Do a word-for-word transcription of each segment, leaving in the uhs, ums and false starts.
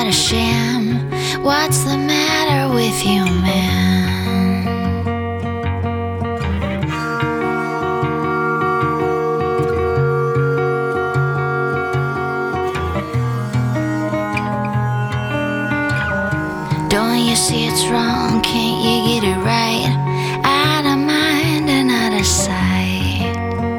a sham. What's the matter with you, man? Don't you see it's wrong? Can't you get it right? Out of mind and out of sight.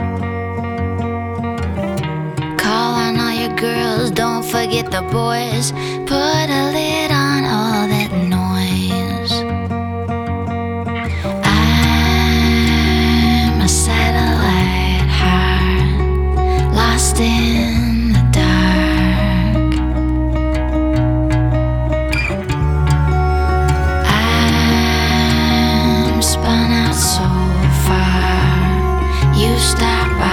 Call on all your girls, don't forget the boys. Put a lid on all that noise. I'm a satellite heart lost in the dark. I'm spun out so far, you stop by.